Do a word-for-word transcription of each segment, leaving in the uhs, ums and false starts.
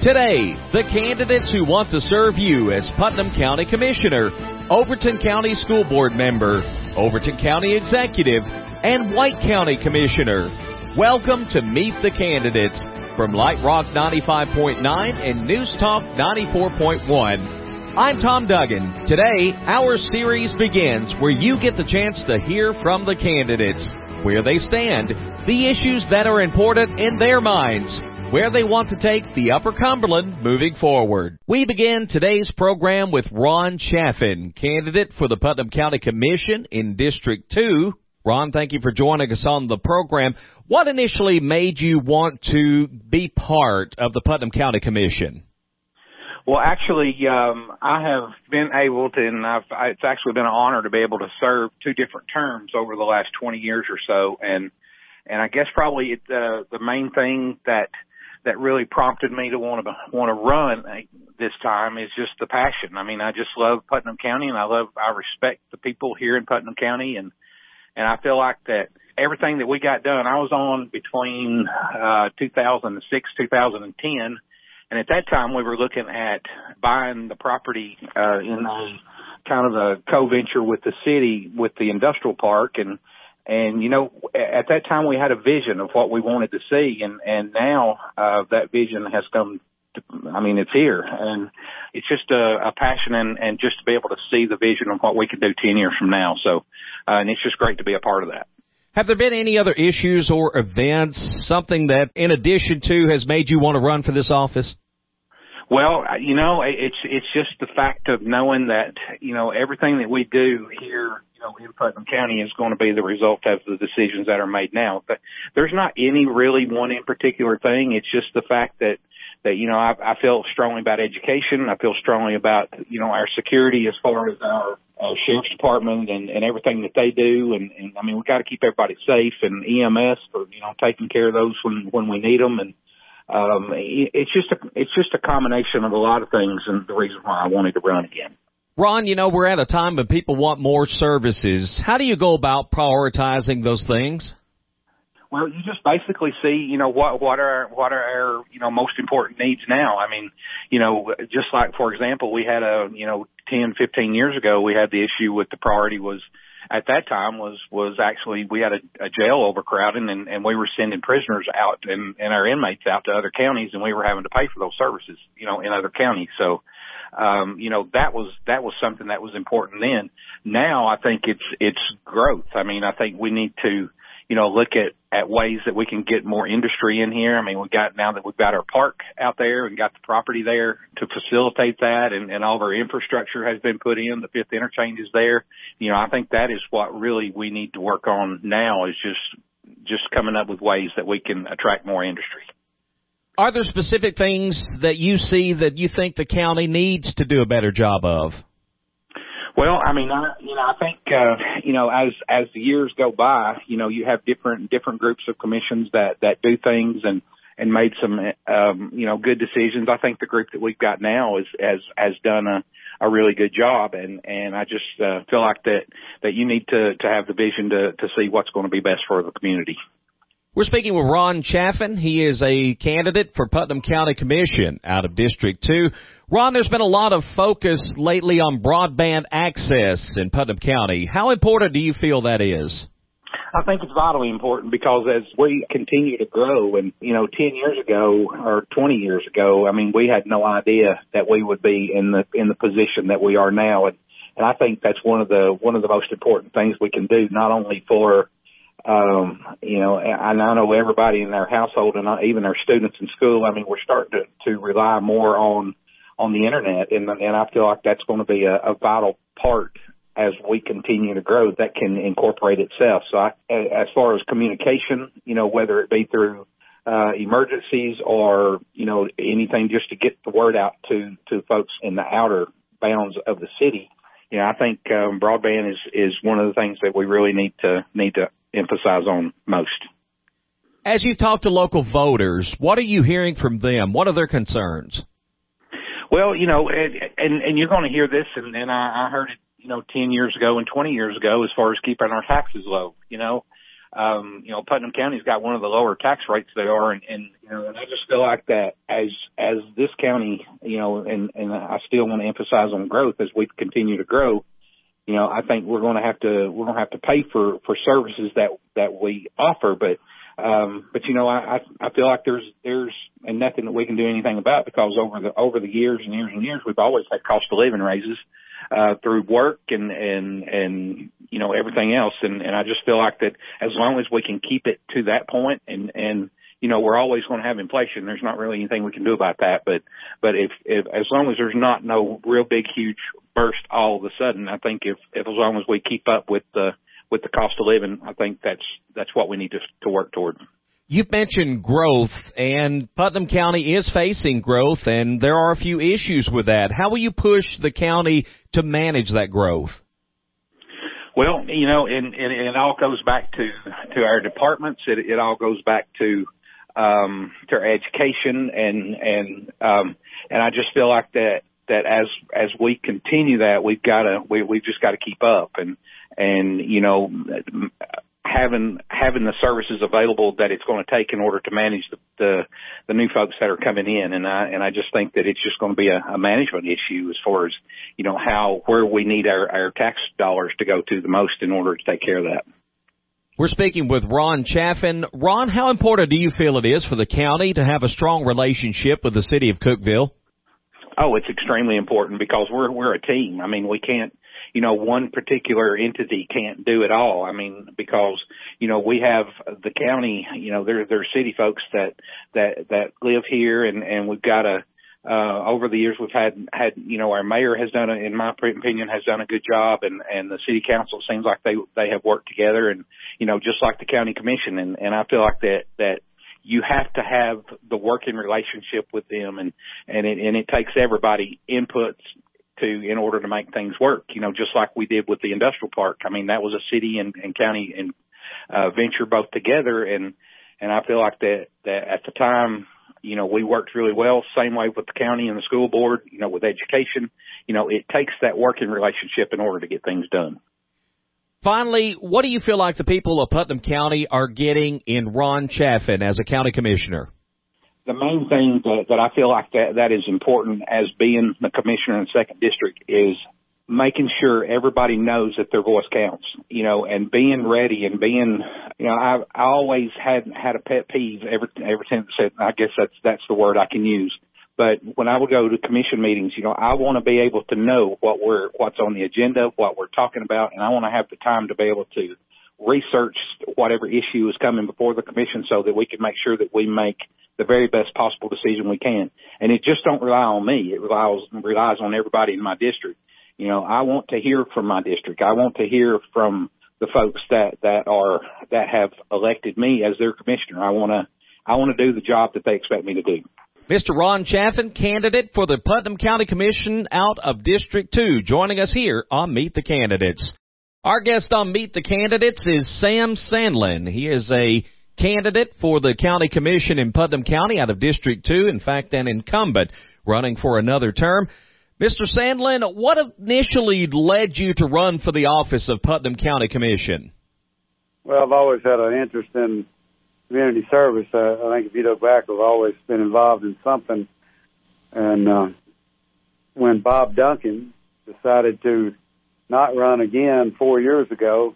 Today, the candidates who want to serve you as Putnam County Commissioner, Overton County School Board member, Overton County Executive, and White County Commissioner. Welcome to Meet the Candidates from Light Rock ninety-five point nine and News Talk ninety-four point one. I'm Tom Duggan. Today, our series begins where you get the chance to hear from the candidates, where they stand, the issues that are important in their minds, where they want to take the Upper Cumberland moving forward. We begin today's program with Ron Chaffin, candidate for the Putnam County Commission in District two. Ron, thank you for joining us on the program. What initially made you want to be part of the Putnam County Commission? Well, actually, um, I have been able to, and I've, it's actually been an honor to be able to serve two different terms over the last twenty years or so. And, and I guess probably it, uh, the main thing that, that really prompted me to want to, want to run this time is just the passion. I mean, I just love Putnam County, and I love, I respect the people here in Putnam County, and, and I feel like that everything that we got done, I was on between, uh, two thousand six, two thousand ten. And at that time, we were looking at buying the property uh, in a kind of a co-venture with the city, with the industrial park. And, and you know, at that time, we had a vision of what we wanted to see. And, and now uh, that vision has come, to, I mean, it's here. And it's just a, a passion and, and just to be able to see the vision of what we could do ten years from now. So, uh, and it's just great to be a part of that. Have there been any other issues or events, something that, in addition to, has made you want to run for this office? Well, you know, it's it's just the fact of knowing that, you know, everything that we do here, you know, in Putnam County is going to be the result of the decisions that are made now. But there's not any really one in particular thing. It's just the fact that, that you know, I, I feel strongly about education. I feel strongly about, you know, our security as far as our, our sheriff's department and, and everything that they do. And, and I mean, we've got to keep everybody safe, and E M S for, you know, taking care of those when, when we need them. And, Um, it's just a, it's just a combination of a lot of things, and the reason why I wanted to run again. Ron, you know, we're at a time when people want more services. How do you go about prioritizing those things? Well, you just basically see, you know, what, what are, what are our, you know, most important needs now. I mean, you know, just like, for example, we had a, you know, ten, fifteen years ago, we had the issue with the priority was, at that time was, was actually, we had a, a jail overcrowding, and, and we were sending prisoners out and, and our inmates out to other counties, and we were having to pay for those services, you know, in other counties. So, um, you know, that was, that was something that was important then. Now I think it's, it's growth. I mean, I think we need to, you know, look at, at ways that we can get more industry in here. I mean, we got, now that we've got our park out there and got the property there to facilitate that, and, and all of our infrastructure has been put in, the fifth interchange is there. You know, I think that is what really we need to work on now, is just, just coming up with ways that we can attract more industry. Are there specific things that you see that you think the county needs to do a better job of? Well, I mean, I, you know, I think, uh, you know, as, as the years go by, you know, you have different, different groups of commissions that, that do things and, and made some, um, you know, good decisions. I think the group that we've got now is, has, has done a, a really good job. And, and I just, uh, feel like that, that you need to, to have the vision to, to see what's going to be best for the community. We're speaking with Ron Chaffin. He is a candidate for Putnam County Commission out of District two. Ron, there's been a lot of focus lately on broadband access in Putnam County. How important do you feel that is? I think it's vitally important, because as we continue to grow, and, you know, ten years ago or twenty years ago, I mean, we had no idea that we would be in the, in the position that we are now. And, and I think that's one of the, one of the most important things we can do, not only for, Um, you know, and I know everybody in our household, and even our students in school, I mean, we're starting to, to rely more on, on the internet. And, and I feel like that's going to be a, a vital part as we continue to grow that can incorporate itself. So I, as far as communication, you know, whether it be through, uh, emergencies or, you know, anything just to get the word out to, to folks in the outer bounds of the city, you know, I think, um, broadband is, is one of the things that we really need to, need to emphasize on most. As you talk to local voters, what are you hearing from them? What are their concerns? Well, you know, and, and, and you're going to hear this, and, and I, I heard it, you know, ten years ago and twenty years ago, as far as keeping our taxes low. You know, um, you know, Putnam County's got one of the lower tax rates they are. And, and, you know, and I just feel like that as, as this county, you know, and, and I still want to emphasize on growth as we continue to grow, you know, I think we're going to have to, we're going to have to pay for, for services that, that we offer. But, um, but, you know, I, I feel like there's, there's, and nothing that we can do anything about, because over the, over the years and years and years, we've always had cost of living raises, uh, through work and, and, and, you know, everything else. And, and I just feel like that as long as we can keep it to that point, and, and, you know, we're always going to have inflation. There's not really anything we can do about that. But, but if, if, as long as there's not no real big, huge burst all of a sudden, I think if, if as long as we keep up with the, with the cost of living, I think that's, that's what we need to, to work toward. You've mentioned growth, and Putnam County is facing growth, and there are a few issues with that. How will you push the county to manage that growth? Well, you know, and, and it all goes back to, to our departments. It, it all goes back to, um, to our education, and, and, um, and I just feel like that, that as, as we continue that, we've got to, we, we've just got to keep up, and, and, you know, having, having the services available that it's going to take in order to manage the, the, the new folks that are coming in. And I, and I just think that it's just going to be a, a management issue as far as, you know, how, where we need our, our tax dollars to go to the most in order to take care of that. We're speaking with Ron Chaffin. Ron, how important do you feel it is for the county to have a strong relationship with the city of Cookeville? Oh, it's extremely important, because we're, we're a team. I mean, we can't, you know, one particular entity can't do it all. I mean, because, you know, we have the county, you know, there, there are city folks that, that, that live here, and, and we've got a, uh, over the years we've had, had, you know, our mayor has done, a, in my opinion, has done a good job, and, and the city council seems like they, they have worked together, and, you know, just like the county commission. And, and I feel like that, that, you have to have the working relationship with them, and, and it, and it takes everybody inputs to, in order to make things work, you know, just like we did with the industrial park. I mean, that was a city and, and county and, uh, venture both together. And, and I feel like that, that at the time, you know, we worked really well, same way with the county and the school board, you know, with education. You know, it takes that working relationship in order to get things done. Finally, what do you feel like the people of Putnam County are getting in Ron Chaffin as a county commissioner? The main thing that, that I feel like that, that is important as being the commissioner in the second district is making sure everybody knows that their voice counts, you know, and being ready and being, you know, I, I always had, had a pet peeve ever, ever since, I guess that's, that's the word I can use. But when I would go to commission meetings, you know, I want to be able to know what we're, what's on the agenda, what we're talking about, and I want to have the time to be able to research whatever issue is coming before the commission so that we can make sure that we make the very best possible decision we can. And it just don't rely on me. It relies, relies on everybody in my district. You know, I want to hear from my district. I want to hear from the folks that, that are, that have elected me as their commissioner. I want to, I want to do the job that they expect me to do. Mister Ron Chaffin, candidate for the Putnam County Commission out of District two, joining us here on Meet the Candidates. Our guest on Meet the Candidates is Sam Sandlin. He is a candidate for the County Commission in Putnam County out of District two, in fact, an incumbent running for another term. Mister Sandlin, what initially led you to run for the office of Putnam County Commission? Well, I've always had an interest in community service. Uh, I think if you look back, I've always been involved in something. And uh, when Bob Duncan decided to not run again four years ago,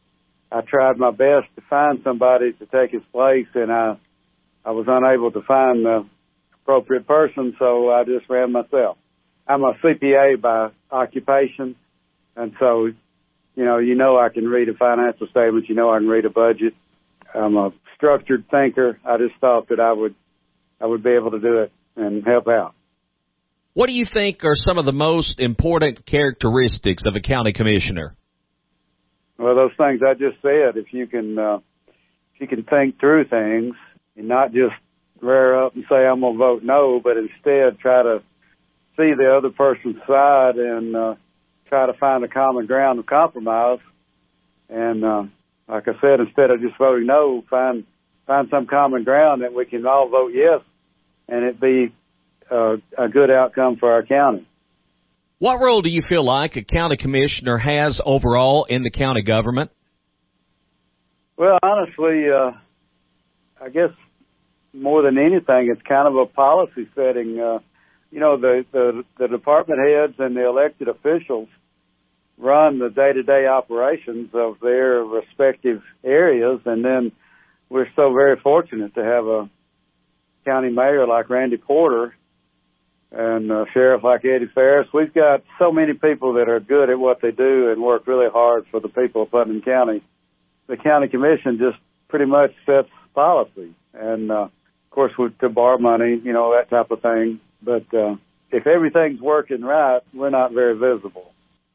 I tried my best to find somebody to take his place, and I I was unable to find the appropriate person, so I just ran myself. I'm a C P A by occupation, and so, you know, you know I can read a financial statement, you know I can read a budget. I'm a structured thinker. I just thought that I would I would be able to do it and help out. What do you think are some of the most important characteristics of a county commissioner? Well, those things I just said. If you can, uh, if you can think through things and not just rear up and say I'm going to vote no, but instead try to see the other person's side and uh, try to find a common ground of compromise. And uh, like I said, instead of just voting no, find find some common ground that we can all vote yes, and it be uh, a good outcome for our county. What role do you feel like a county commissioner has overall in the county government? Well, honestly, uh, I guess more than anything, it's kind of a policy setting. Uh, you know, the, the, the department heads and the elected officials run the day-to-day operations of their respective areas, and then we're so very fortunate to have a county mayor like Randy Porter and a sheriff like Eddie Ferris. We've got so many people that are good at what they do and work really hard for the people of Putnam County. The county commission just pretty much sets policy, and uh, of course, with to borrow money, you know, that type of thing. But uh, if everything's working right, we're not very visible.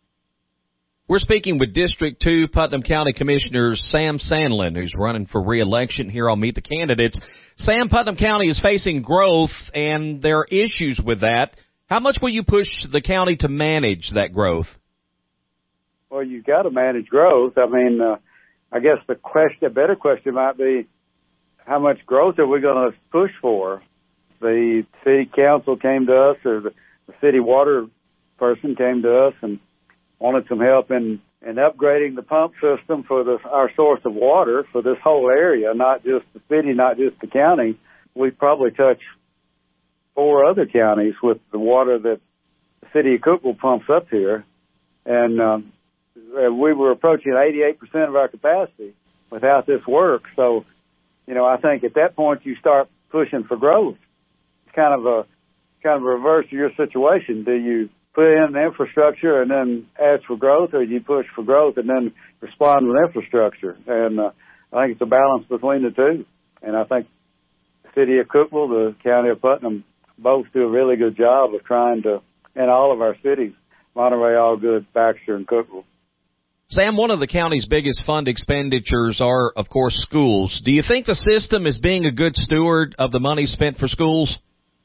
We're speaking with District two Putnam County Commissioner Sam Sandlin, who's running for re-election here on Meet the Candidates. Sam, Putnam County is facing growth, and there are issues with that. How much will you push the county to manage that growth? Well, you've got to manage growth. I mean, uh, I guess the question, a better question might be, how much growth are we going to push for? The city council came to us, or the, the city water person came to us and wanted some help in, in upgrading the pump system for the, our source of water for this whole area, not just the city, not just the county. We probably touch four other counties with the water that the city of Cookeville pumps up here. And um, we were approaching eighty-eight percent of our capacity without this work. So, you know, I think at that point you start pushing for growth. It's kind of a kind of a reverse of your situation. Do you put in the infrastructure and then ask for growth, or do you push for growth and then respond with infrastructure? And uh, I think it's a balance between the two. And I think the city of Cookeville, the county of Putnam, both do a really good job of trying to, in all of our cities, Monterey, Allgood, Baxter, and Cookeville. Sam, one of the county's biggest fund expenditures are, of course, schools. Do you think the system is being a good steward of the money spent for schools?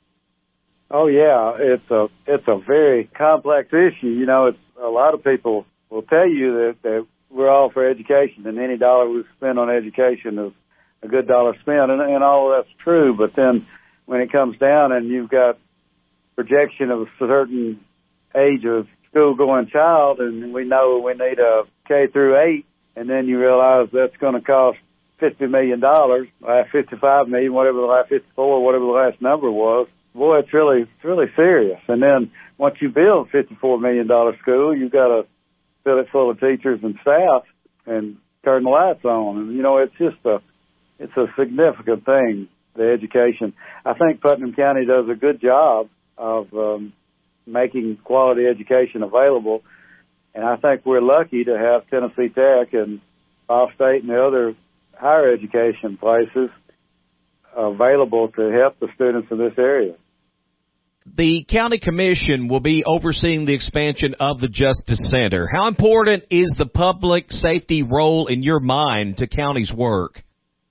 Oh yeah, it's a it's a very complex issue. You know, it's a lot of people will tell you that, that we're all for education, and any dollar we spend on education is a good dollar spent, and, and all of that's true. But then when it comes down and you've got projection of a certain age of school-going child, and we know we need a K through eight, and then you realize that's going to cost fifty million dollars, fifty-five million dollars, whatever the last fifty-four, whatever the last number was. Boy, it's really, it's really serious. And then once you build a fifty-four million dollars school, you've got to fill it full of teachers and staff and turn the lights on. And, you know, it's just a, it's a significant thing, the education. I think Putnam County does a good job of um, making quality education available. And I think we're lucky to have Tennessee Tech and Ball State and the other higher education places available to help the students in this area. The county commission will be overseeing the expansion of the Justice Center. How important is the public safety role in your mind to county's work?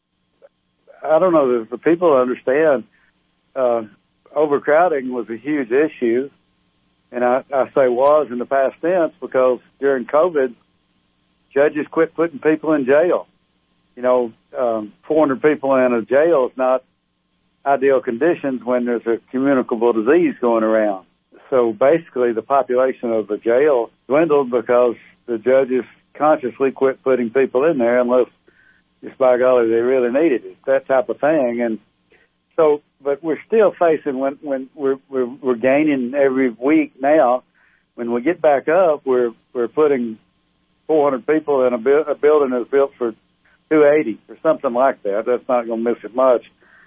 I don't know if the people understand. Uh, overcrowding was a huge issue, and I, I say was in the past tense because during COVID, judges quit putting people in jail. You know, um, four hundred people in a jail is not ideal conditions when there's a communicable disease going around. So basically the population of the jail dwindled because the judges consciously quit putting people in there unless, just by golly, they really needed it, that type of thing. And so, but we're still facing when, when we're, we're, we're gaining every week now. When we get back up, we're, we're putting four hundred people in a, bu- a building that's built for two eighty or something like that. That's not going to miss it much.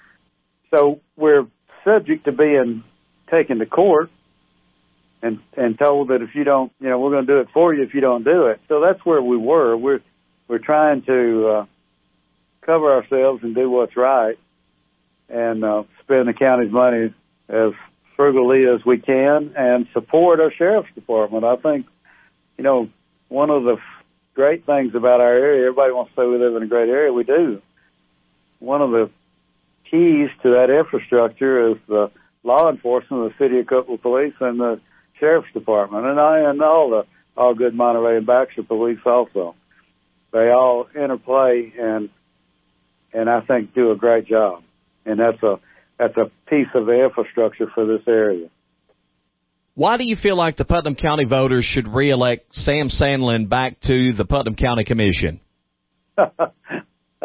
So we're subject to being taken to court and and told that if you don't, you know, we're going to do it for you if you don't do it. So that's where we were. We're we're trying to uh, cover ourselves and do what's right and uh, spend the county's money as frugally as we can and support our sheriff's department. I think, you know, one of the great things about our area, everybody wants to say we live in a great area. We do. One of the keys to that infrastructure is the law enforcement of the City of Cookeville Police and the Sheriff's Department, and I and all the Allgood, Monterey, and Baxter Police also. They all interplay and and I think do a great job, and that's a that's a piece of the infrastructure for this area. Why do you feel like the Putnam County voters should re-elect Sam Sandlin back to the Putnam County Commission?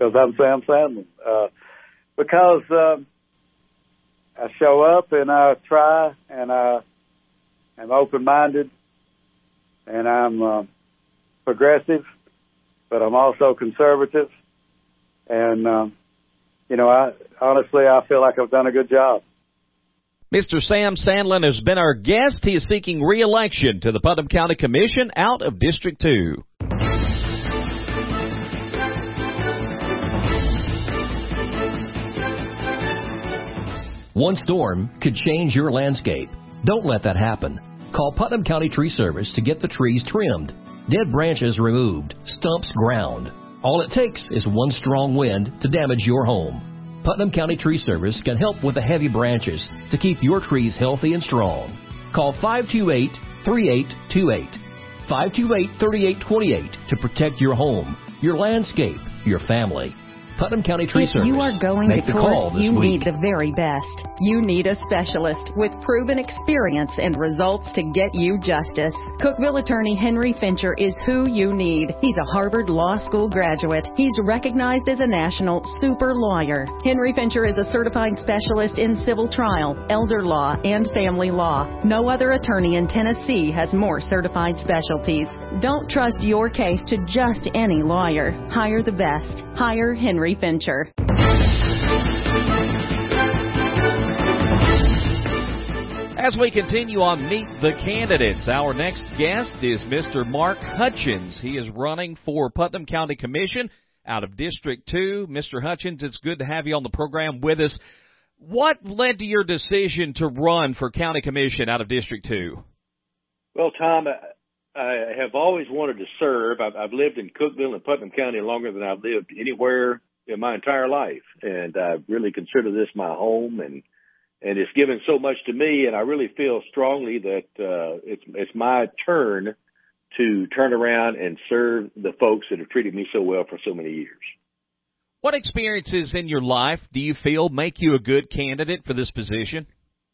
because I'm Sam Sandlin. Uh, because uh, I show up and I try and I am open-minded and I'm uh, progressive, but I'm also conservative. And, um, you know, I honestly, I feel like I've done a good job. Mister Sam Sandlin has been our guest. He is seeking re-election to the Putnam County Commission out of District two. One storm could change your landscape. Don't let that happen. Call Putnam County Tree Service to get the trees trimmed, dead branches removed, stumps ground. All it takes is one strong wind to damage your home. Putnam County Tree Service can help with the heavy branches to keep your trees healthy and strong. Call five two eight, three eight two eight, five two eight, three eight two eight to protect your home, your landscape, your family. Putnam County Tree if Service. You are going Make to the call court, this you week. need the very best. You need a specialist with proven experience and results to get you justice. Cookeville attorney Henry Fincher is who you need. He's a Harvard Law School graduate. He's recognized as a national super lawyer. Henry Fincher is a certified specialist in civil trial, elder law, and family law. No other attorney in Tennessee has more certified specialties. Don't trust your case to just any lawyer. Hire the best. Hire Henry Fincher. As we continue on Meet the Candidates, our next guest is Mister Mark Hutchins. He is running for Putnam County Commission out of District two. Mister Hutchins, it's good to have you on the program with us. What led to your decision to run for County Commission out of District two? Well, Tom, I have always wanted to serve. I've, I've lived in Cookeville and Putnam County longer than I've lived anywhere in my entire life, and I really consider this my home, and and it's given so much to me, and I really feel strongly that uh, it's it's my turn to turn around and serve the folks that have treated me so well for so many years. What experiences in your life do you feel make you a good candidate for this position?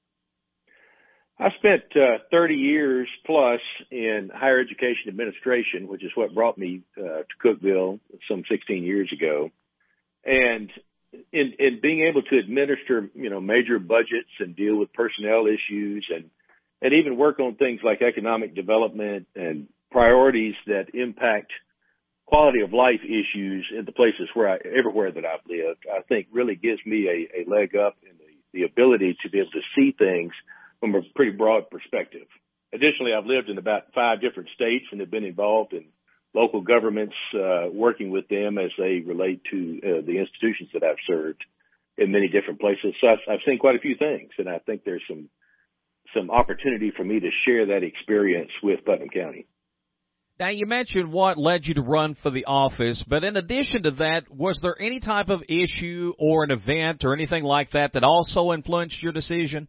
I spent uh, thirty years plus in higher education administration, which is what brought me uh, to Cookeville some sixteen years ago. And in, in being able to administer, you know, major budgets and deal with personnel issues and, and even work on things like economic development and priorities that impact quality of life issues in the places where I, everywhere that I've lived, I think really gives me a, a leg up in the, the ability to be able to see things from a pretty broad perspective. Additionally, I've lived in about five different states and have been involved in local governments, uh, working with them as they relate to uh, the institutions that I've served in many different places. So I've, I've seen quite a few things, and I think there's some some opportunity for me to share that experience with Putnam County. Now, you mentioned what led you to run for the office, but in addition to that, was there any type of issue or an event or anything like that that also influenced your decision?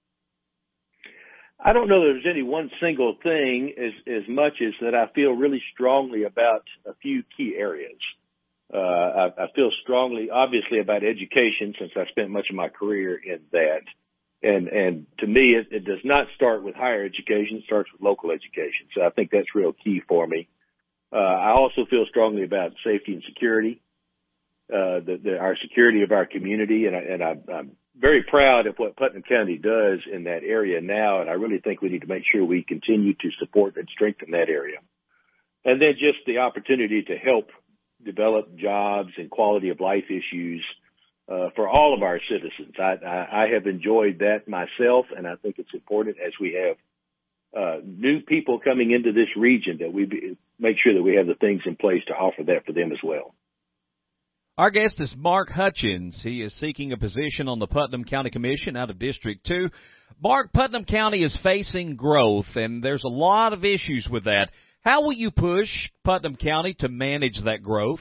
I don't know that there's any one single thing as, as much as that I feel really strongly about a few key areas. Uh, I, I feel strongly, obviously, about education since I spent much of my career in that. And, and to me, it, it does not start with higher education. It starts with local education. So I think that's real key for me. Uh, I also feel strongly about safety and security, uh, the, the, our security of our community. And, I, and I, I'm very proud of what Putnam County does in that area now, and I really think we need to make sure we continue to support and strengthen that area. And then just the opportunity to help develop jobs and quality of life issues uh, for all of our citizens. I, I, I have enjoyed that myself, and I think it's important as we have uh, new people coming into this region that we be, make sure that we have the things in place to offer that for them as well. Our guest is Mark Hutchins. He is seeking a position on the Putnam County Commission out of District two. Mark, Putnam County is facing growth, and there's a lot of issues with that. How will you push Putnam County to manage that growth?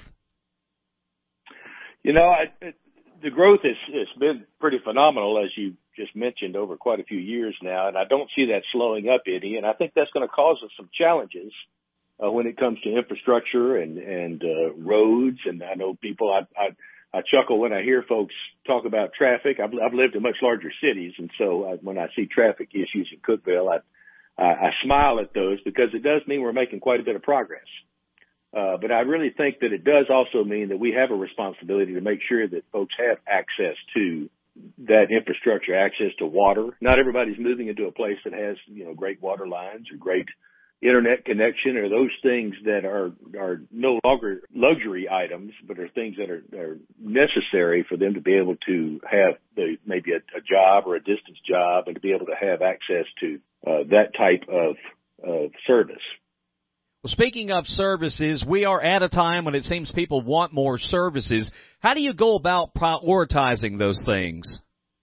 You know, I, it, the growth has, has been pretty phenomenal, as you just mentioned, over quite a few years now, and I don't see that slowing up any, and I think that's going to cause us some challenges Uh, when it comes to infrastructure and, and uh, roads. And I know people, I, I, I chuckle when I hear folks talk about traffic. I've, I've lived in much larger cities, and so I, when I see traffic issues in Cookeville, I, I, I smile at those because it does mean we're making quite a bit of progress. Uh, but I really think that it does also mean that we have a responsibility to make sure that folks have access to that infrastructure, access to water. Not everybody's moving into a place that has, you know, great water lines or great internet connection or those things that are, are no longer luxury items, but are things that are, are necessary for them to be able to have the, maybe a, a job or a distance job and to be able to have access to uh, that type of, of service. Well, speaking of services, we are at a time when it seems people want more services. How do you go about prioritizing those things?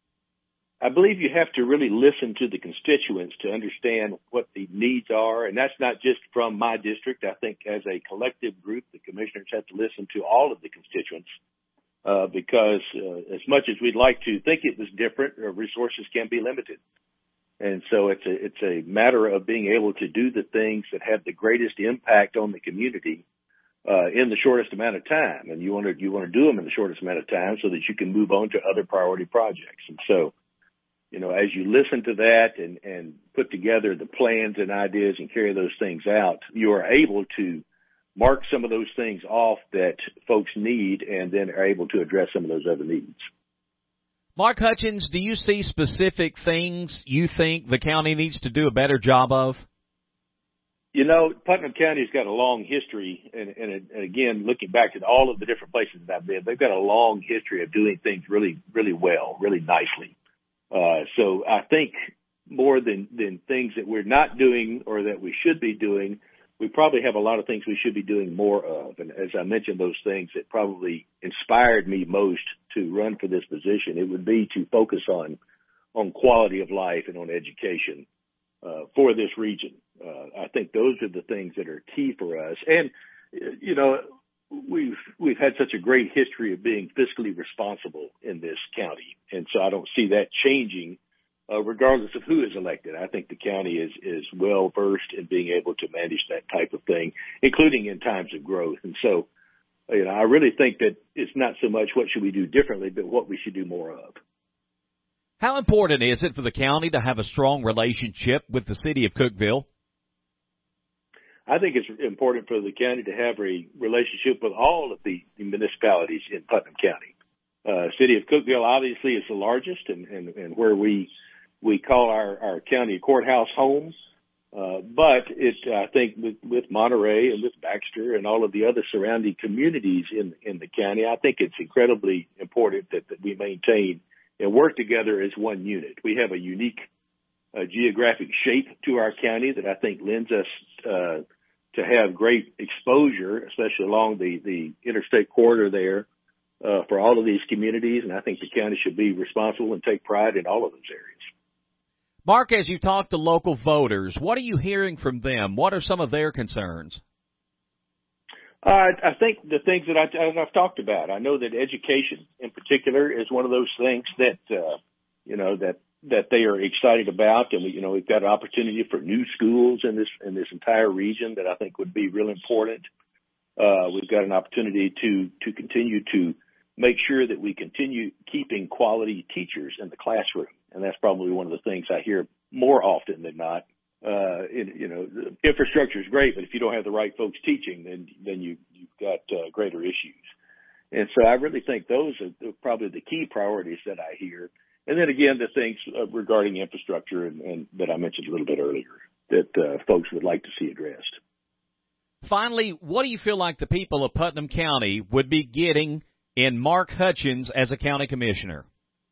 I believe you have to really listen to the constituents to understand what the needs are, and that's not just from my district. I think as a collective group, the commissioners have to listen to all of the constituents uh, because uh, as much as we'd like to think it was different, uh, resources can be limited. And so it's a, it's a matter of being able to do the things that have the greatest impact on the community uh, in the shortest amount of time. And you want to, you want to do them in the shortest amount of time so that you can move on to other priority projects. And so, you know, as you listen to that and, and put together the plans and ideas and carry those things out, you are able to mark some of those things off that folks need and then are able to address some of those other needs. Mark Hutchins, do you see specific things you think the county needs to do a better job of? You know, Putnam County's got a long history, and, and, and again, looking back at all of the different places that I've been, they've got a long history of doing things really, really well, really nicely. Uh, so I think more than, than things that we're not doing or that we should be doing, we probably have a lot of things we should be doing more of. And as I mentioned, those things that probably inspired me most to run for this position, it would be to focus on, on quality of life and on education, uh, for this region. Uh, I think those are the things that are key for us. And, you know, We've we've had such a great history of being fiscally responsible in this county, and so I don't see that changing, uh, regardless of who is elected. I think the county is is well versed in being able to manage that type of thing, including in times of growth. And so, you know, I really think that it's not so much what should we do differently, but what we should do more of. How important is it for the county to have a strong relationship with the city of Cookeville? I think it's important for the county to have a relationship with all of the, the municipalities in Putnam County. Uh, city of Cookeville obviously is the largest and, and, and where we, we call our, our county courthouse home. Uh, but it, I think with, with Monterey and with Baxter and all of the other surrounding communities in, in the county, I think it's incredibly important that, that we maintain and work together as one unit. We have a unique uh, geographic shape to our county that I think lends us, uh, to have great exposure, especially along the, the interstate corridor there, uh, for all of these communities. And I think the county should be responsible and take pride in all of those areas. Mark, as you talk to local voters, what are you hearing from them? What are some of their concerns? Uh, I think the things that I, I've talked about, I know that education in particular is one of those things that, uh, you know, that, that they are excited about. And we, you know, we've got an opportunity for new schools in this, in this entire region that I think would be real important. Uh, we've got an opportunity to, to continue to make sure that we continue keeping quality teachers in the classroom. And that's probably one of the things I hear more often than not. Uh, in, you know, the infrastructure is great, but if you don't have the right folks teaching, then, then you, you've got uh, greater issues. And so I really think those are probably the key priorities that I hear. And then again, the things uh, regarding infrastructure and, and that I mentioned a little bit earlier that uh, folks would like to see addressed. Finally, what do you feel like the people of Putnam County would be getting in Mark Hutchins as a county commissioner?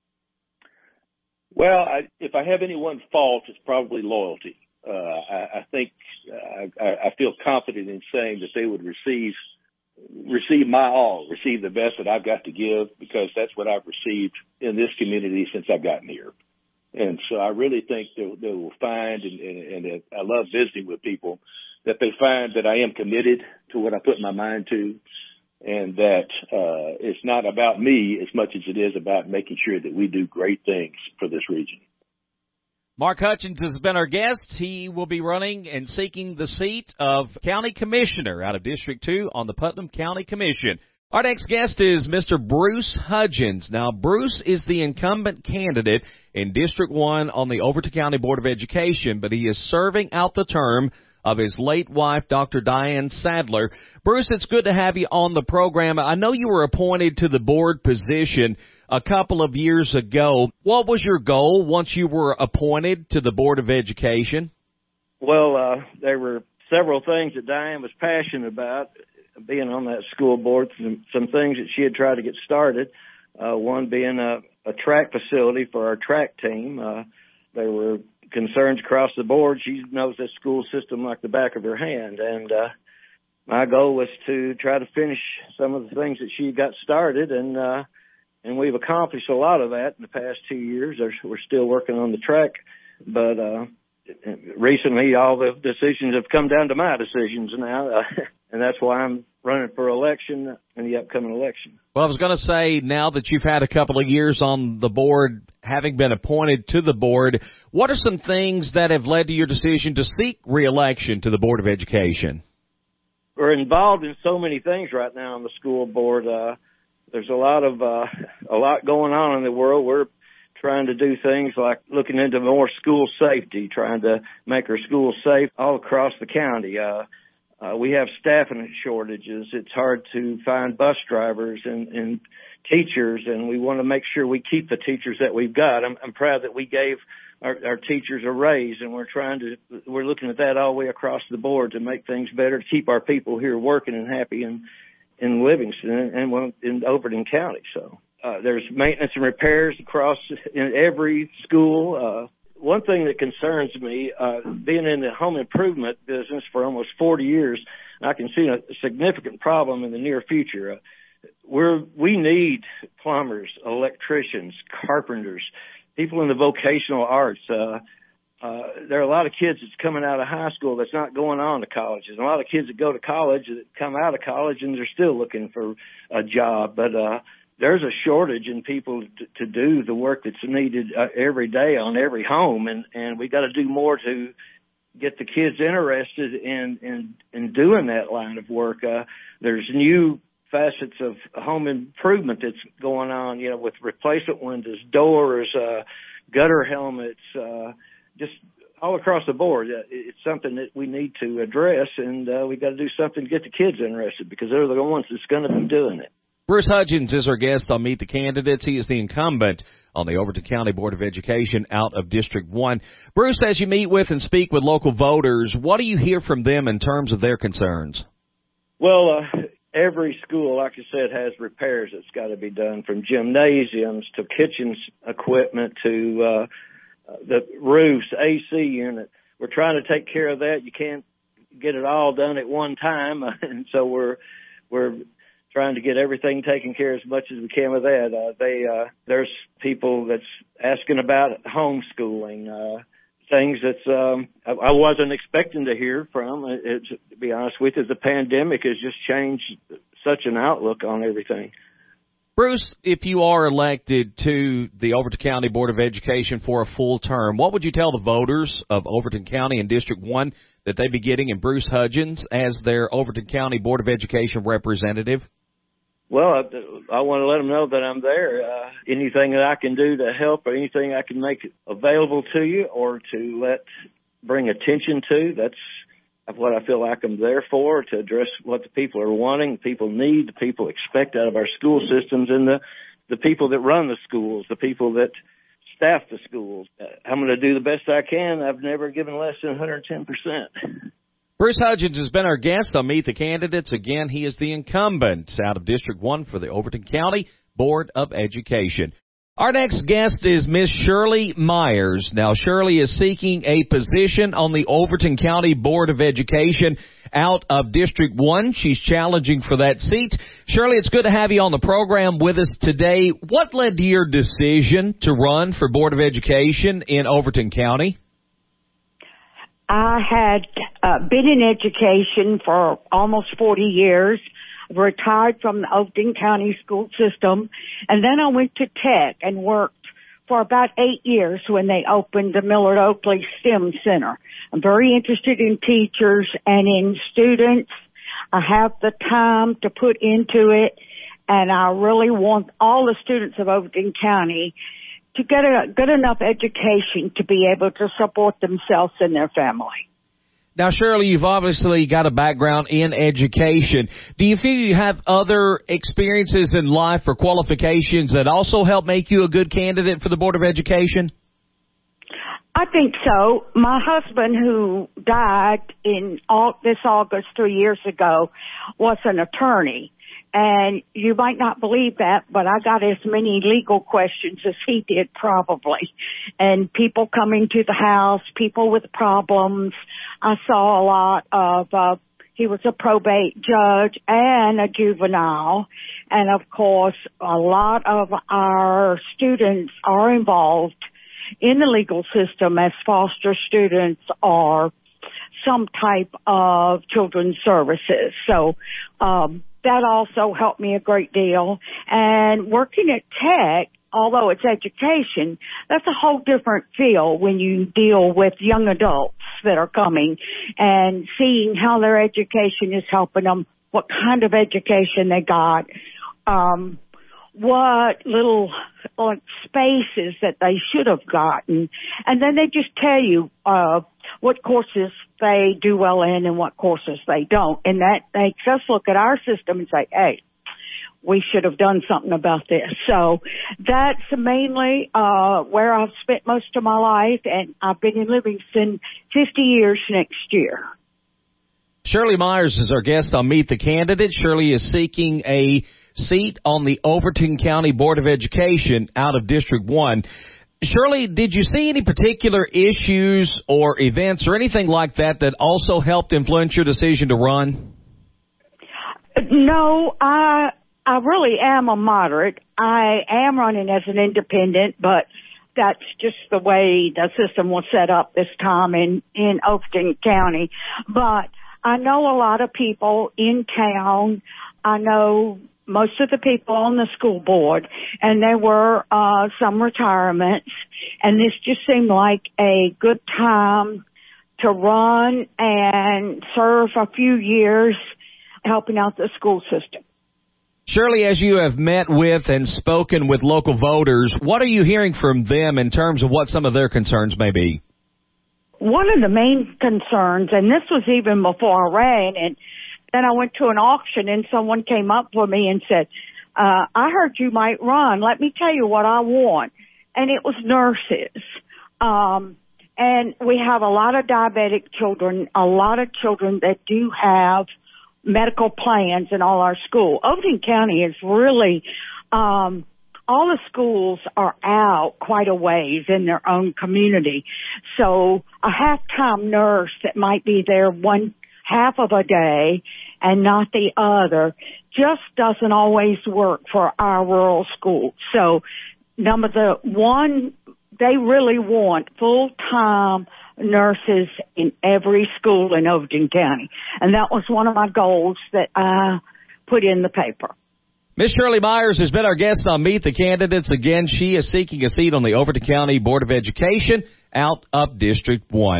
Well, I, if I have any one fault, it's probably loyalty. Uh, I, I think uh, I, I feel confident in saying that they would receive receive my all, receive the best that I've got to give, because that's what I've received in this community since I've gotten here. And so I really think they, they will find, and, and, and I love visiting with people, that they find that I am committed to what I put my mind to, and that uh, it's not about me as much as it is about making sure that we do great things for this region. Mark Hutchins has been our guest. He will be running and seeking the seat of County Commissioner out of District two on the Putnam County Commission. Our next guest is Mister Bruce Hutchins. Now, Bruce is the incumbent candidate in District one on the Overton County Board of Education, but he is serving out the term of his late wife, Doctor Diane Sadler. Bruce, it's good to have you on the program. I know you were appointed to the board position a couple of years ago. What was your goal once you were appointed to the Board of Education? Well, uh, there were several things that Diane was passionate about, being on that school board, some, some things that she had tried to get started, uh, one being a, a track facility for our track team. Uh, there were concerns across the board. She knows this school system like the back of her hand, and uh, my goal was to try to finish some of the things that she got started, and uh, and we've accomplished a lot of that in the past two years. There's, we're still working on the track, but uh, recently all the decisions have come down to my decisions now, uh, and that's why I'm running for election in the upcoming election. Well, I was going to say, now that you've had a couple of years on the board, having been appointed to the board, what are some things that have led to your decision to seek re-election to the Board of Education? We're involved in so many things right now on the school board. Uh, there's a lot of uh, a lot going on in the world. We're trying to do things like looking into more school safety, trying to make our schools safe all across the county. Uh, uh, we have staffing shortages. It's hard to find bus drivers and, and teachers, and we want to make sure we keep the teachers that we've got. I'm, I'm proud that we gave our, our teachers a raise, and we're trying to, we're looking at that all the way across the board to make things better, to keep our people here working and happy in, in Livingston and, and in Overton County. So. Uh, there's maintenance and repairs across in every school. Uh, one thing that concerns me, uh, being in the home improvement business for almost forty years, I can see a significant problem in the near future. Uh, we're, we need plumbers, electricians, carpenters, people in the vocational arts. Uh, uh, there are a lot of kids that's coming out of high school that's not going on to college. There's a lot of kids that go to college that come out of college and they're still looking for a job. But, uh, there's a shortage in people to, to do the work that's needed uh, every day on every home, and, and we got to do more to get the kids interested in, in, in doing that line of work. Uh, there's new facets of home improvement that's going on, you know, with replacement windows, doors, uh, gutter helmets, uh, just all across the board. Uh, it's something that we need to address, and uh, we got to do something to get the kids interested, because they're the ones that's going to be doing it. Bruce Hudgens is our guest on Meet the Candidates. He is the incumbent on the Overton County Board of Education out of District one. Bruce, as you meet with and speak with local voters, what do you hear from them in terms of their concerns? Well, uh, every school, like I said, has repairs that's got to be done, from gymnasiums to kitchen equipment to uh, the roofs, A C unit. We're trying to take care of that. You can't get it all done at one time, and so we're we're trying to get everything taken care of as much as we can with that. Uh, they, uh, there's people that's asking about homeschooling, uh, things that's, um, I, I wasn't expecting to hear from. It, it's, to be honest with you, the pandemic has just changed such an outlook on everything. Bruce, if you are elected to the Overton County Board of Education for a full term, what would you tell the voters of Overton County and District one that they be getting in Bruce Hudgens as their Overton County Board of Education representative? Well, I, I want to let them know that I'm there. Uh, anything that I can do to help, or anything I can make available to you or to let bring attention to, that's what I feel like I'm there for, to address what the people are wanting, the people need, the people expect out of our school systems, and the, the people that run the schools, the people that staff the schools. Uh, I'm going to do the best I can. I've never given less than one hundred ten percent. Bruce Hudgens has been our guest on Meet the Candidates. Again, he is the incumbent out of District one for the Overton County Board of Education. Our next guest is Miss Shirley Myers. Now, Shirley is seeking a position on the Overton County Board of Education out of District one. She's challenging for that seat. Shirley, it's good to have you on the program with us today. What led to your decision to run for Board of Education in Overton County? I had uh, been in education for almost forty years, retired from the Overton County school system, and then I went to Tech and worked for about eight years when they opened the Millard Oakley STEM Center. I'm very interested in teachers and in students. I have the time to put into it, and I really want all the students of Overton County to get a good enough education to be able to support themselves and their family. Now, Shirley, you've obviously got a background in education. Do you feel you have other experiences in life or qualifications that also help make you a good candidate for the Board of Education? I think so. My husband, who died in all, this August three years ago, was an attorney. And you might not believe that, but I got as many legal questions as he did probably. And people coming to the house, people with problems. I saw a lot of, uh, he was a probate judge and a juvenile. And of course, a lot of our students are involved in the legal system as foster students or some type of children's services. So, um, that also helped me a great deal. And working at Tech, although it's education, that's a whole different feel when you deal with young adults that are coming and seeing how their education is helping them, what kind of education they got, um, what little like spaces that they should have gotten. And then they just tell you, uh, what courses they do well in and what courses they don't. And that makes us look at our system and say, hey, we should have done something about this. So that's mainly, uh, where I've spent most of my life, and I've been in Livingston fifty years next year. Shirley Myers is our guest on Meet the Candidate. Shirley is seeking a seat on the Overton County Board of Education out of District one. Shirley, did you see any particular issues or events or anything like that that also helped influence your decision to run? No, I I really am a moderate. I am running as an independent, but that's just the way the system was set up this time in, in Overton County. But I know a lot of people in town. I know most of the people on the school board, and there were uh some retirements, and this just seemed like a good time to run and serve a few years helping out the school system. Shirley, as you have met with and spoken with local voters, what are you hearing from them in terms of what some of their concerns may be? One of the main concerns, and this was even before I ran, and then I went to an auction and someone came up with me and said, uh, I heard you might run. Let me tell you what I want. And it was nurses. Um, and we have a lot of diabetic children, a lot of children that do have medical plans in all our school. Overton County is really, um, all the schools are out quite a ways in their own community. So a half-time nurse that might be there one half of a day and not the other just doesn't always work for our rural schools. So number the one, they really want full-time nurses in every school in Overton County. And that was one of my goals that I put in the paper. Miz Shirley Myers has been our guest on Meet the Candidates. Again, she is seeking a seat on the Overton County Board of Education out of District one.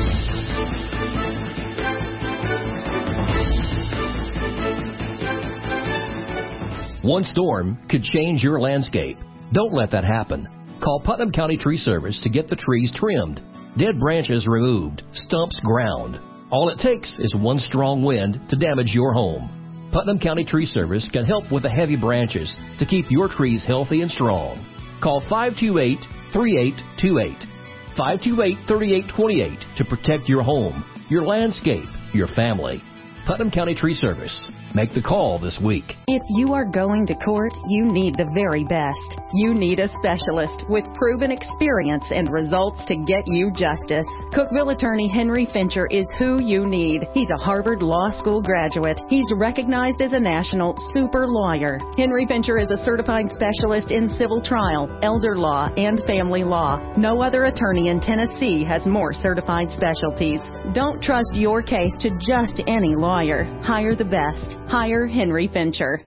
One storm could change your landscape. Don't let that happen. Call Putnam County Tree Service to get the trees trimmed, dead branches removed, stumps ground. All it takes is one strong wind to damage your home. Putnam County Tree Service can help with the heavy branches to keep your trees healthy and strong. Call five two eight, three eight two eight, five two eight, three eight two eight to protect your home, your landscape, your family. Putnam County Tree Service. Make the call this week. If you are going to court, you need the very best. You need a specialist with proven experience and results to get you justice. Cookeville attorney Henry Fincher is who you need. He's a Harvard Law School graduate. He's recognized as a national super lawyer. Henry Fincher is a certified specialist in civil trial, elder law, and family law. No other attorney in Tennessee has more certified specialties. Don't trust your case to just any lawyer. Hire the best. Hire Henry Fincher.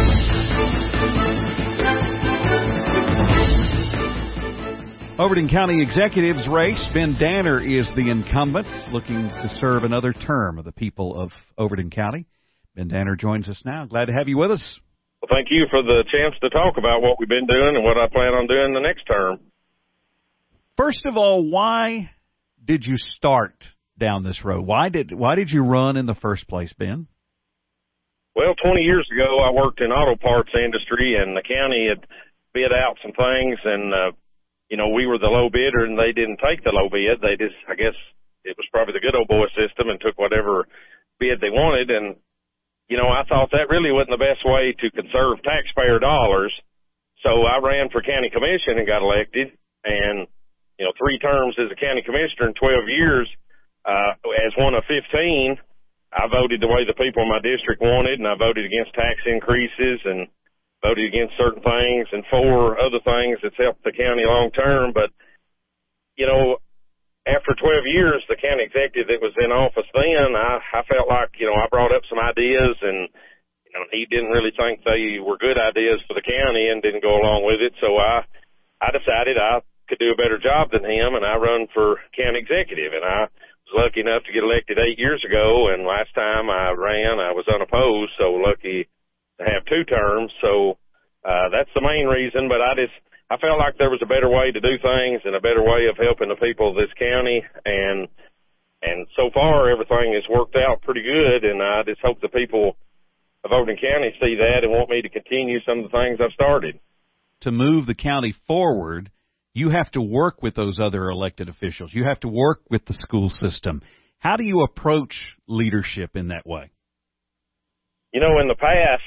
Overton County Executives race. Ben Danner is the incumbent, looking to serve another term of the people of Overton County. Ben Danner joins us now. Glad to have you with us. Well, thank you for the chance to talk about what we've been doing and what I plan on doing the next term. First of all, why did you start down this road. Why did why did you run in the first place, Ben? Well, twenty years ago, I worked in auto parts industry, and the county had bid out some things, and, uh, you know, we were the low bidder, and they didn't take the low bid. They just, I guess it was probably the good old boy system, and took whatever bid they wanted. And, you know, I thought that really wasn't the best way to conserve taxpayer dollars. So I ran for county commission and got elected, and, you know, three terms as a county commissioner in twelve years, uh, as one of fifteen, I voted the way the people in my district wanted, and I voted against tax increases and voted against certain things and for other things that's helped the county long term. But, you know, after twelve years, the county executive that was in office then, I, I felt like, you know, I brought up some ideas, and, you know, he didn't really think they were good ideas for the county and didn't go along with it. So I, I decided I could do a better job than him, and I run for county executive. And I was lucky enough to get elected eight years ago, and last time I ran, I was unopposed, so lucky to have two terms. So uh, that's the main reason. But I just I felt like there was a better way to do things and a better way of helping the people of this county, and and so far everything has worked out pretty good. And I just hope the people of Overton County see that and want me to continue some of the things I've started. To move the county forward, you have to work with those other elected officials. You have to work with the school system. How do you approach leadership in that way? You know, in the past,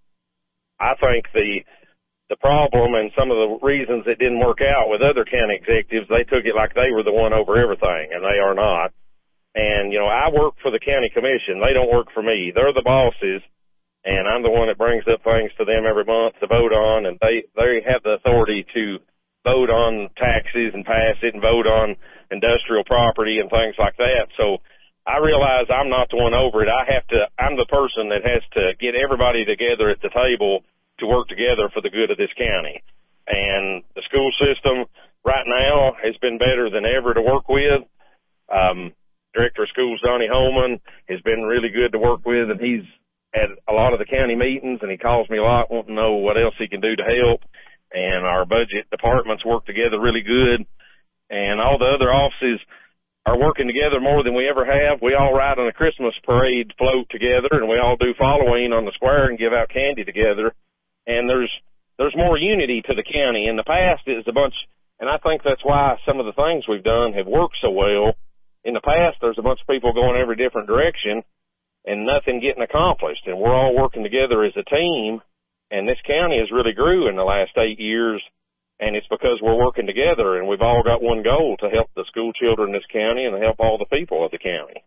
I think the the problem and some of the reasons it didn't work out with other county executives, they took it like they were the one over everything, and they are not. And, you know, I work for the county commission. They don't work for me. They're the bosses, and I'm the one that brings up things to them every month to vote on, and they, they have the authority to vote on taxes and pass it and vote on industrial property and things like that. So I realize I'm not the one over it. I have to, I'm the person that has to get everybody together at the table to work together for the good of this county. And the school system right now has been better than ever to work with. Um, Director of Schools, Donnie Holman, has been really good to work with, and he's at a lot of the county meetings, and he calls me a lot wanting to know what else he can do to help. And our budget departments work together really good. And all the other offices are working together more than we ever have. We all ride on a Christmas parade float together, and we all do Halloween on the square and give out candy together. And there's there's more unity to the county. In the past, it was a bunch, and I think that's why some of the things we've done have worked so well. In the past, there's a bunch of people going every different direction and nothing getting accomplished. And we're all working together as a team, and this county has really grew in the last eight years. And it's because we're working together, and we've all got one goal, to help the school children in this county and to help all the people of the county.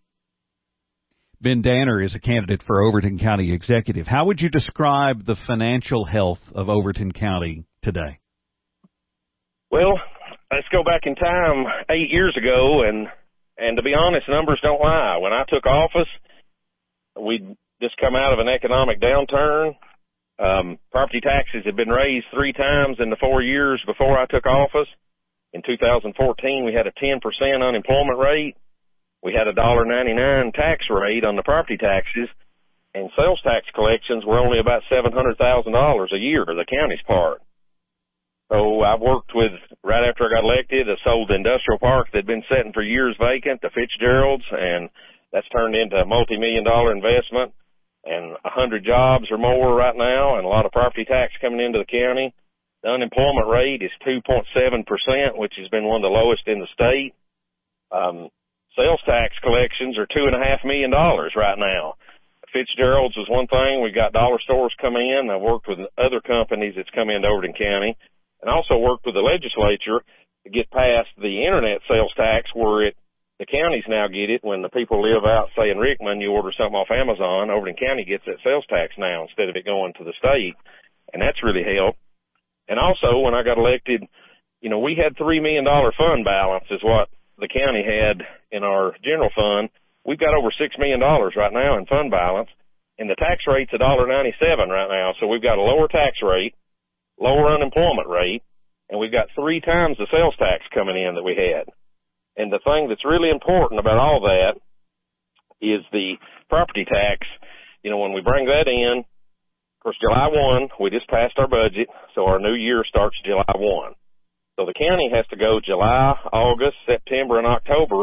Ben Danner is a candidate for Overton County Executive. How would you describe the financial health of Overton County today? Well, let's go back in time eight years ago, and, and to be honest, numbers don't lie. When I took office, we'd just come out of an economic downturn. Um, property taxes had been raised three times in the four years before I took office. In two thousand fourteen, we had a ten percent unemployment rate. We had a one dollar ninety-nine tax rate on the property taxes, and sales tax collections were only about seven hundred thousand dollars a year, the county's part. So I've worked with, right after I got elected, I sold the industrial park that had been sitting for years vacant to Fitzgerald's, and that's turned into a multi-million dollar investment. And a hundred jobs or more right now, and a lot of property tax coming into the county. The unemployment rate is two point seven percent, which has been one of the lowest in the state. Um, sales tax collections are two and a half million dollars right now. Fitzgerald's was one thing. We've got dollar stores coming in. I've worked with other companies that's come into Overton County, and also worked with the legislature to get past the internet sales tax, where it the counties now get it. When the people live out, say, in Rickman, you order something off Amazon, Overton County gets that sales tax now instead of it going to the state, and that's really helped. And also, when I got elected, you know, we had three million dollars fund balance is what the county had in our general fund. We've got over six million dollars right now in fund balance, and the tax rate's one dollar ninety-seven right now. So we've got a lower tax rate, lower unemployment rate, and we've got three times the sales tax coming in that we had. And the thing that's really important about all that is the property tax. You know, when we bring that in, of course, July first, we just passed our budget, so our new year starts July first. So the county has to go July, August, September, and October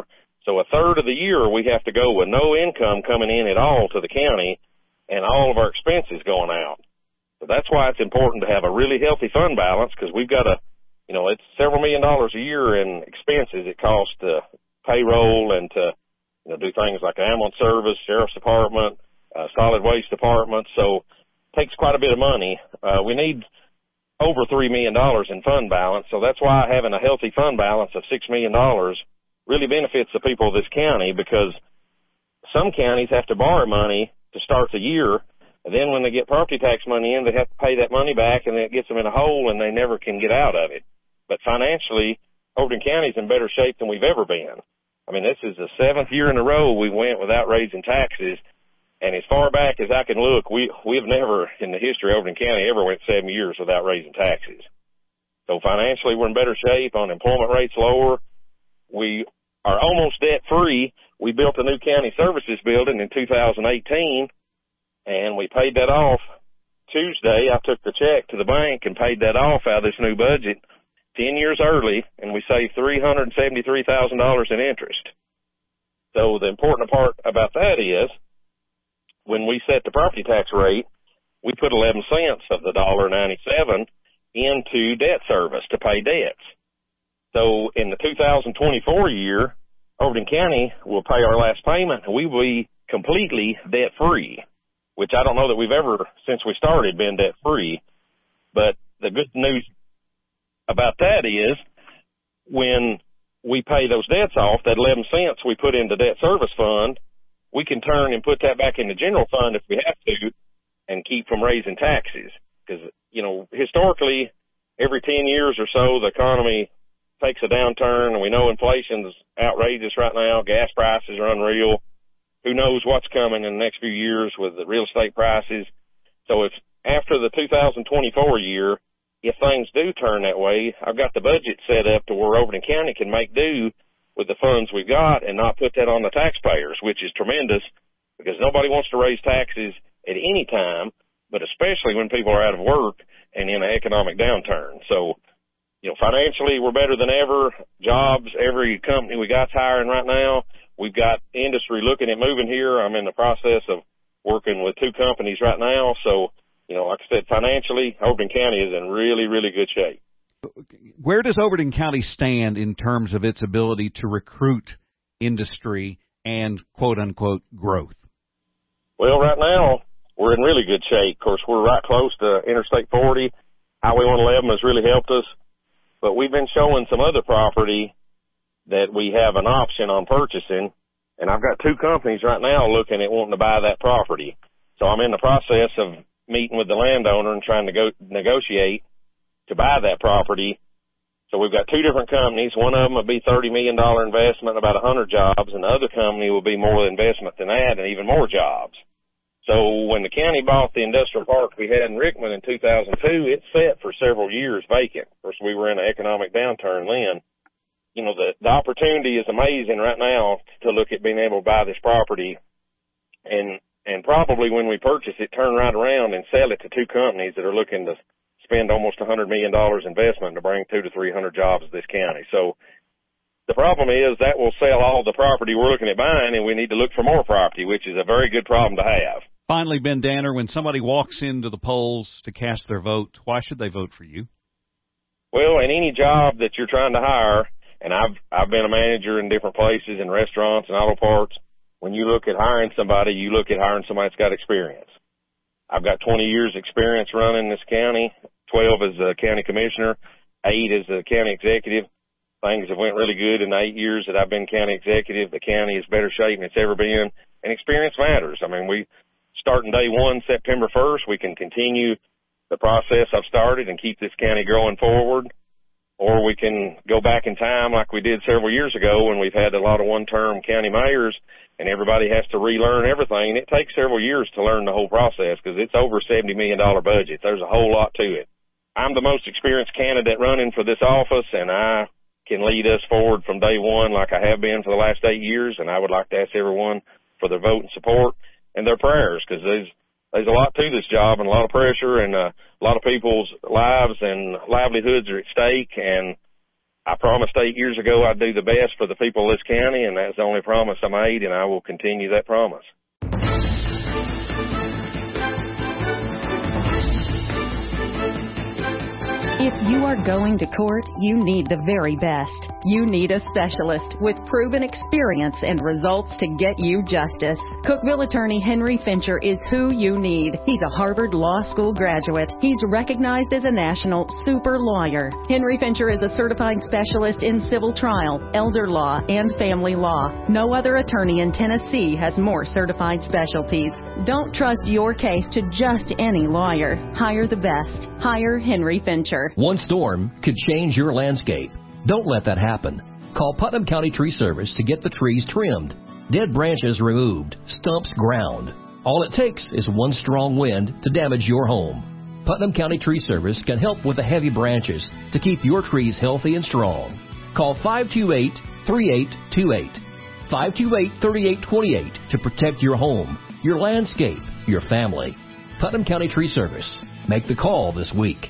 So a third of the year we have to go with no income coming in at all to the county and all of our expenses going out. So that's why it's important to have a really healthy fund balance, because we've got a, you know, it's several million dollars a year in expenses it costs to payroll and to, you know, do things like ambulance service, sheriff's department, uh, solid waste department. So it takes quite a bit of money. Uh, we need over three million dollars in fund balance. So that's why having a healthy fund balance of six million dollars really benefits the people of this county, because some counties have to borrow money to start the year. And then when they get property tax money in, they have to pay that money back, and it gets them in a hole, and they never can get out of it. But financially, Overton County is in better shape than we've ever been. I mean, this is the seventh year in a row we went without raising taxes. And as far back as I can look, we, we've never in the history of Overton County ever went seven years without raising taxes. So financially, we're in better shape. Unemployment rate's lower. We are almost debt free. We built a new county services building in two thousand eighteen, and we paid that off Tuesday. I took the check to the bank and paid that off out of this new budget ten years early, and we saved three hundred seventy-three thousand dollars in interest. So the important part about that is, when we set the property tax rate, we put eleven cents of the one dollar ninety-seven into debt service to pay debts. So in the two thousand twenty-four year, Overton County will pay our last payment, and we will be completely debt-free, which I don't know that we've ever, since we started, been debt-free. But the good news about that is, when we pay those debts off, that eleven cents we put into debt service fund, we can turn and put that back in the general fund if we have to, and keep from raising taxes. Because, you know, historically, every ten years or so, the economy takes a downturn, and we know inflation's outrageous right now. Gas prices are unreal. Who knows what's coming in the next few years with the real estate prices. So if after the two thousand twenty-four year, if things do turn that way, I've got the budget set up to where Overton County can make do with the funds we've got and not put that on the taxpayers, which is tremendous, because nobody wants to raise taxes at any time, but especially when people are out of work and in an economic downturn. So, you know, financially, we're better than ever. Jobs, every company we got's hiring right now. We've got industry looking at moving here. I'm in the process of working with two companies right now. So, you know, like I said, financially, Overton County is in really, really good shape. Where does Overton County stand in terms of its ability to recruit industry and quote-unquote growth? Well, right now, we're in really good shape. Of course, we're right close to Interstate forty. Highway one eleven has really helped us. But we've been showing some other property that we have an option on purchasing, and I've got two companies right now looking at wanting to buy that property. So I'm in the process of meeting with the landowner and trying to go negotiate to buy that property. So we've got two different companies. One of them will be thirty million dollars investment, about one hundred jobs, and the other company will be more investment than that and even more jobs. So when the county bought the industrial park we had in Rickman in two thousand two, it sat for several years vacant. Of course, we were in an economic downturn then. You know, the, the opportunity is amazing right now to look at being able to buy this property and, and probably when we purchase it, turn right around and sell it to two companies that are looking to spend almost one hundred million dollars investment to bring two to three hundred jobs to this county. So the problem is that will sell all the property we're looking at buying, and we need to look for more property, which is a very good problem to have. Finally, Ben Danner, when somebody walks into the polls to cast their vote, why should they vote for you? Well, in any job that you're trying to hire, and I've I've been a manager in different places, in restaurants and auto parts, when you look at hiring somebody, you look at hiring somebody that's got experience. I've got twenty years experience running this county, twelve as a county commissioner, eight as a county executive. Things have went really good in the eight years that I've been county executive. The county is better shape than it's ever been, and experience matters. I mean, we starting day one, September first, we can continue the process I've started and keep this county growing forward, or we can go back in time like we did several years ago when we've had a lot of one-term county mayors and everybody has to relearn everything. And it takes several years to learn the whole process because it's over seventy million dollars budget. There's a whole lot to it. I'm the most experienced candidate running for this office, and I can lead us forward from day one like I have been for the last eight years, and I would like to ask everyone for their vote and support and their prayers, because there's, there's a lot to this job and a lot of pressure, and uh, a lot of people's lives and livelihoods are at stake, and I promised eight years ago I'd do the best for the people of this county, and that's the only promise I made, and I will continue that promise. If you are going to court, you need the very best. You need a specialist with proven experience and results to get you justice. Cookeville attorney Henry Fincher is who you need. He's a Harvard Law School graduate. He's recognized as a national super lawyer. Henry Fincher is a certified specialist in civil trial, elder law, and family law. No other attorney in Tennessee has more certified specialties. Don't trust your case to just any lawyer. Hire the best. Hire Henry Fincher. One storm could change your landscape. Don't let that happen. Call Putnam County Tree Service to get the trees trimmed, dead branches removed, stumps ground. All it takes is one strong wind to damage your home. Putnam County Tree Service can help with the heavy branches to keep your trees healthy and strong. Call five two eight, three eight two eight, five two eight, three eight two eight to protect your home, your landscape, your family. Putnam County Tree Service. Make the call this week.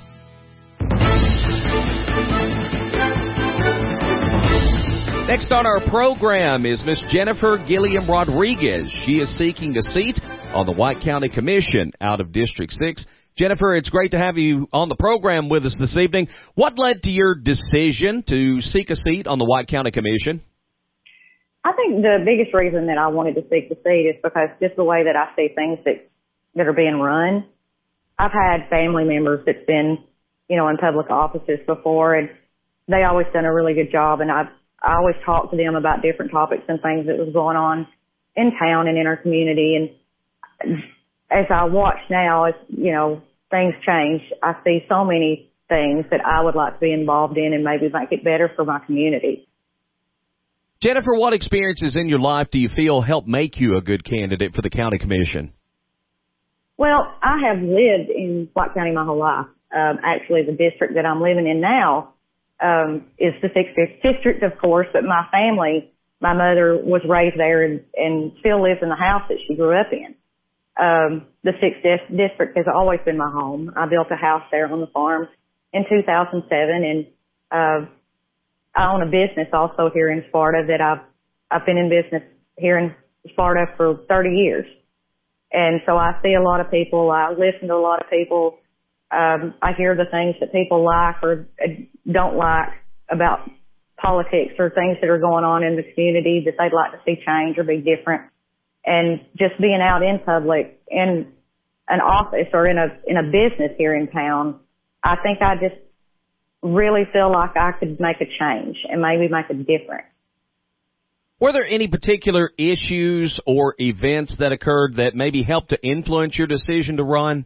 Next on our program is Miss Jennifer Gilliam Rodriguez. She is seeking a seat on the White County Commission out of District six. Jennifer, it's great to have you on the program with us this evening. What led to your decision to seek a seat on the White County Commission? I think the biggest reason that I wanted to seek the seat is because just the way that I see things that, that are being run. I've had family members that's been, you know, in public offices before, and they always done a really good job, and I've I always talk to them about different topics and things that was going on in town and in our community. And as I watch now, as, you know, things change, I see so many things that I would like to be involved in and maybe make it better for my community. Jennifer, what experiences in your life do you feel help make you a good candidate for the county commission? Well, I have lived in White County my whole life. Um, actually, the district that I'm living in now Um, is the sixth district, of course, but my family, my mother was raised there and, and still lives in the house that she grew up in. Um, the sixth district has always been my home. I built a house there on the farm in two thousand seven, and uh, I own a business also here in Sparta that I've I've been in business here in Sparta for thirty years. And so I see a lot of people. I listen to a lot of people. Um, I hear the things that people like or don't like about politics or things that are going on in the community that they'd like to see change or be different. And just being out in public in an office or in a in a business here in town, I think I just really feel like I could make a change and maybe make a difference. Were there any particular issues or events that occurred that maybe helped to influence your decision to run?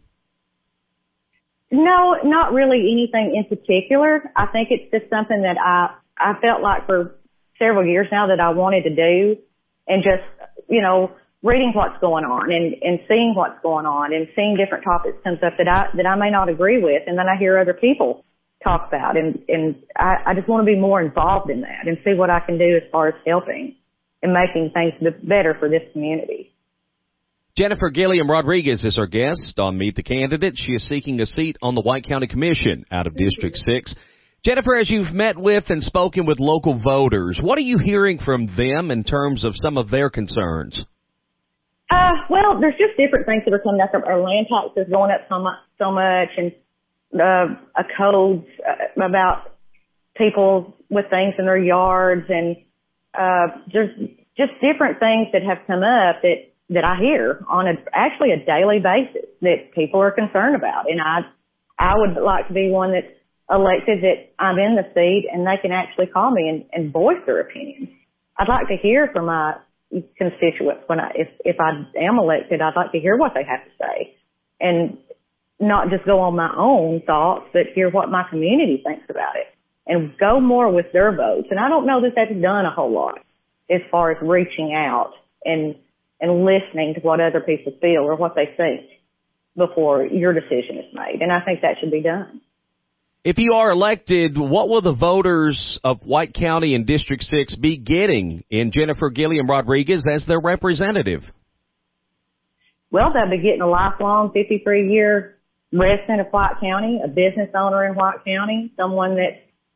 No, not really anything in particular. I think it's just something that I, I felt like for several years now that I wanted to do, and just, you know, reading what's going on and, and seeing what's going on and seeing different topics and stuff that I, that I may not agree with, and then I hear other people talk about, and, and I, I just want to be more involved in that and see what I can do as far as helping and making things better for this community. Jennifer Gilliam Rodriguez is our guest on Meet the Candidate. She is seeking a seat on the White County Commission out of District six. Jennifer, as you've met with and spoken with local voters, what are you hearing from them in terms of some of their concerns? Uh, well, there's just different things that are coming up. Our land taxes going up so much, so much and uh, a codes uh, about people with things in their yards, and uh, there's just different things that have come up that that I hear on a, actually a daily basis that people are concerned about. And I, I would like to be one that's elected that I'm in the seat and they can actually call me and, and voice their opinions. I'd like to hear from my constituents when I, if, if I am elected, I'd like to hear what they have to say and not just go on my own thoughts, but hear what my community thinks about it and go more with their votes. And I don't know that that's done a whole lot as far as reaching out and and listening to what other people feel or what they think before your decision is made. And I think that should be done. If you are elected, what will the voters of White County and District six be getting in Jennifer Gilliam Rodriguez as their representative? Well, they'll be getting a lifelong fifty-three year resident of White County, a business owner in White County, someone that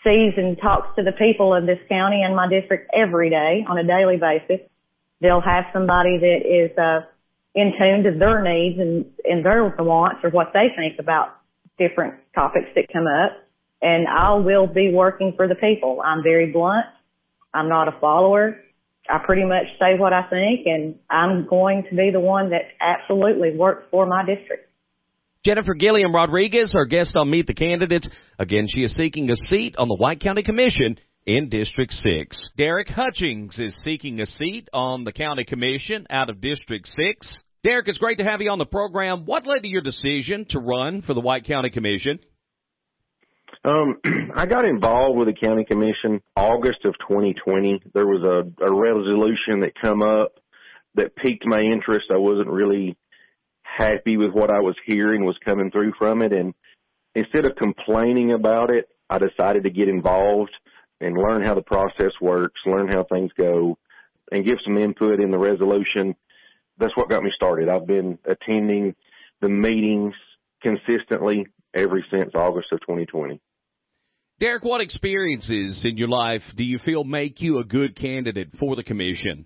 sees and talks to the people of this county and my district every day on a daily basis. They'll have somebody that is uh, in tune to their needs and, and their wants or what they think about different topics that come up. And I will be working for the people. I'm very blunt. I'm not a follower. I pretty much say what I think, and I'm going to be the one that absolutely works for my district. Jennifer Gilliam Rodriguez, our guest on Meet the Candidates. Again, she is seeking a seat on the White County Commission in District six. Derek Hutchings is seeking a seat on the County Commission out of District six. Derek, it's great to have you on the program. What led to your decision to run for the White County Commission? Um, I got involved with the county commission August of twenty twenty. There was a, a resolution that come up that piqued my interest. I wasn't really happy with what I was hearing was coming through from it. And instead of complaining about it, I decided to get involved and learn how the process works, learn how things go, and give some input in the resolution. That's what got me started. I've been attending the meetings consistently ever since August of twenty twenty. Derek, what experiences in your life do you feel make you a good candidate for the commission?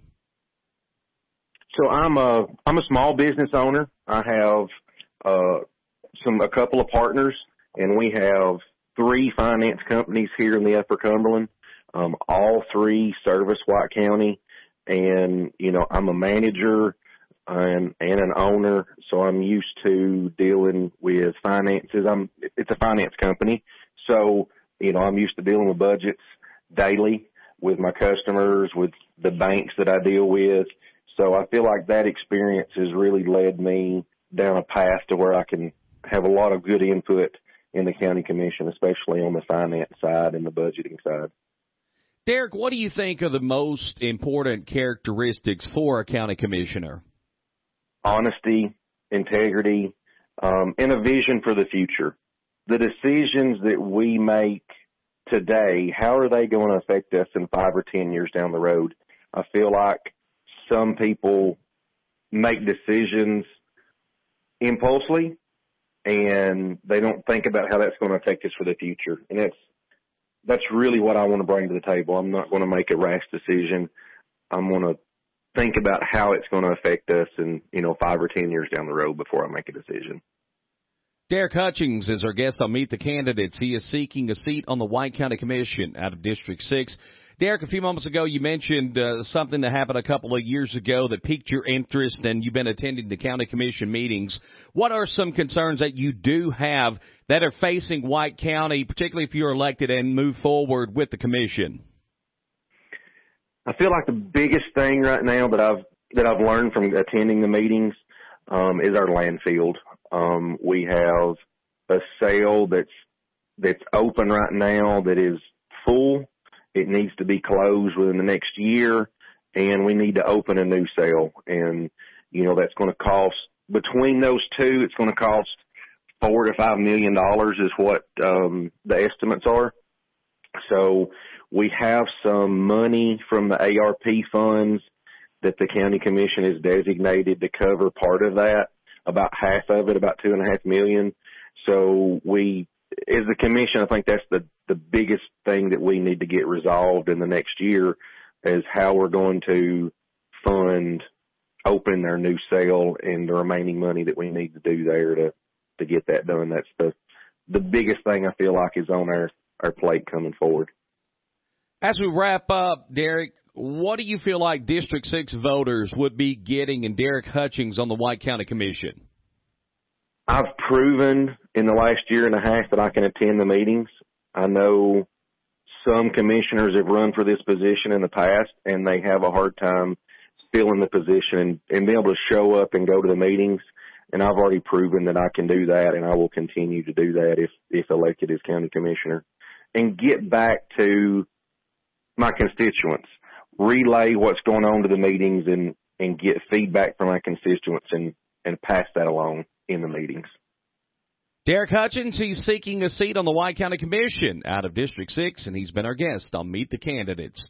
So I'm a I'm a small business owner. I have uh, some a couple of partners, and we have three finance companies here in the Upper Cumberland. Um, all three service White County, and you know I'm a manager and and an owner, so I'm used to dealing with finances. I'm it's a finance company, so you know I'm used to dealing with budgets daily with my customers, with the banks that I deal with. So I feel like that experience has really led me down a path to where I can have a lot of good input in the county commission, especially on the finance side and the budgeting side. Derek, what do you think are the most important characteristics for a county commissioner? Honesty, integrity, um, and a vision for the future. The decisions that we make today, how are they going to affect us in five or ten years down the road? I feel like some people make decisions impulsively, and they don't think about how that's going to affect us for the future. And that's that's really what I want to bring to the table. I'm not going to make a rash decision. I'm going to think about how it's going to affect us in, you know, five or ten years down the road before I make a decision. Derek Hutchings is our guest on Meet the Candidates. He is seeking a seat on the White County Commission out of District six. Derek, a few moments ago you mentioned uh, something that happened a couple of years ago that piqued your interest, and you've been attending the county commission meetings. What are some concerns that you do have that are facing White County, particularly if you're elected and move forward with the commission? I feel like the biggest thing right now that I've that I've learned from attending the meetings um, is our landfill. Um, we have a sale that's that's open right now that is full. It needs to be closed within the next year, and we need to open a new sale. And you know that's going to cost, between those two, it's going to cost four to five million dollars is what um, the estimates are. So we have some money from the A R P funds that the county commission has designated to cover part of that, about half of it, about two and a half million. So we, as the commission, I think that's the, the biggest thing that we need to get resolved in the next year is how we're going to fund opening their new sale and the remaining money that we need to do there to, to get that done. That's the, the biggest thing I feel like is on our, our plate coming forward. As we wrap up, Derek, what do you feel like District six voters would be getting in Derek Hutchings on the White County Commission? I've proven in the last year and a half that I can attend the meetings. I know some commissioners have run for this position in the past, and they have a hard time filling the position and, and being able to show up and go to the meetings. And I've already proven that I can do that, and I will continue to do that if, if elected as county commissioner. And get back to my constituents, relay what's going on to the meetings and, and get feedback from my constituents and, and pass that along in the meetings. Derek Hutchings, he's seeking a seat on the White County Commission out of District six, and he's been our guest on Meet the Candidates.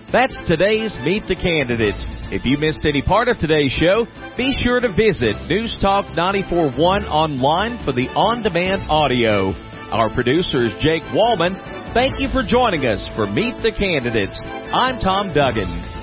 That's today's Meet the Candidates. If you missed any part of today's show, be sure to visit News Talk ninety-four point one online for the on-demand audio. Our producer is Jake Wallman. Thank you for joining us for Meet the Candidates. I'm Tom Duggan.